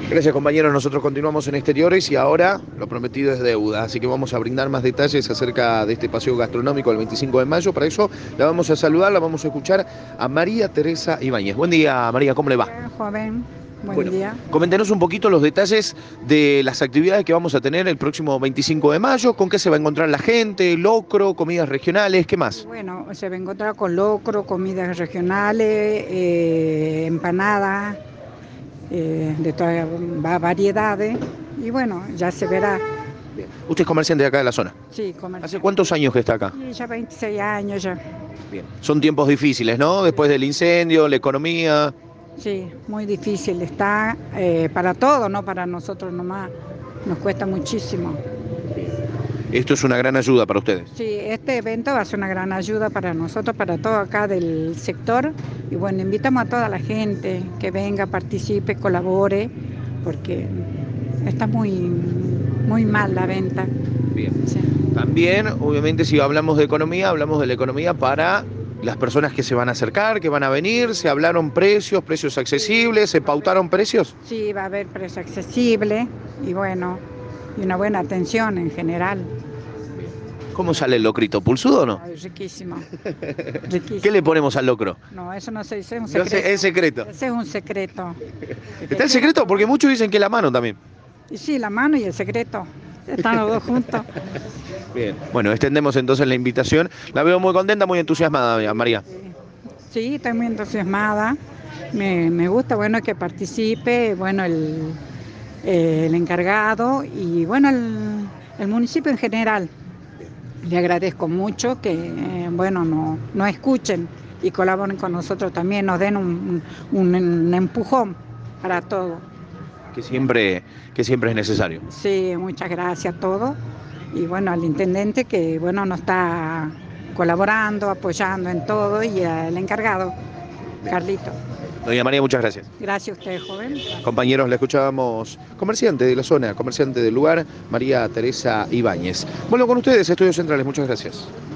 Gracias, compañeros. Nosotros continuamos en Exteriores y ahora lo prometido es deuda. Así que vamos a brindar más detalles acerca de este paseo gastronómico el 25 de mayo. Para eso la vamos a saludar, la vamos a escuchar a María Teresa Ibáñez. Buen día, María, ¿cómo le va? Bien, joven, buen Bueno, día. coméntenos un poquito los detalles de las actividades que vamos a tener el próximo 25 de mayo. ¿Con qué se va a encontrar la gente? Locro, comidas regionales, ¿qué Y más? bueno, se va a encontrar con locro, comidas regionales, empanadas, de todas variedades. Y bueno, ya se verá. Bien. Usted es comerciante de acá de la zona. Sí, ¿Hace comercial. cuántos años que está acá? Y ya 26 años ya. Bien. Son tiempos difíciles, ¿no? Después del incendio, la economía. Sí, muy difícil está para todos, no para nosotros nomás. Nos cuesta muchísimo. Esto es una gran ayuda para ustedes. Sí, este evento va a ser una gran ayuda para nosotros, para todo acá del sector. Y bueno, invitamos a toda la gente que venga, participe, colabore, porque está muy mal la venta. Bien. Sí. También, obviamente, si hablamos de economía, hablamos de la economía para las personas que se van a acercar, que van a venir. ¿Se hablaron precios, precios accesibles? ¿Se pautaron precios? Sí, va a haber precio accesible y bueno, y una buena atención en general. ¿Cómo sale el locrito? ¿Pulsudo o no? Ay, riquísimo, ¿Qué le riquísimo. ponemos al locro? No, eso no se dice, es un No sé, secreto. es secreto. Ese es un secreto. ¿Está el secreto? Porque muchos dicen que la mano también. Y sí, la mano y el secreto. Están los dos juntos. Bien. Bueno, extendemos entonces la invitación. La veo muy contenta, muy entusiasmada, María. Sí, estoy muy entusiasmada. Me gusta, bueno, que participe, bueno, el encargado y, bueno, el municipio en general. Le agradezco mucho que, bueno, nos escuchen y colaboren con nosotros también, nos den un empujón para todo. Que siempre es necesario. Sí, muchas gracias a todos. Y bueno, al intendente que, bueno, nos está colaborando, apoyando en todo y al encargado, Carlito. Doña María, muchas gracias. Gracias a usted, joven. Compañeros, la escuchábamos, comerciante de la zona, comerciante del lugar, María Teresa Ibáñez. Bueno, con ustedes, Estudios Centrales, muchas gracias.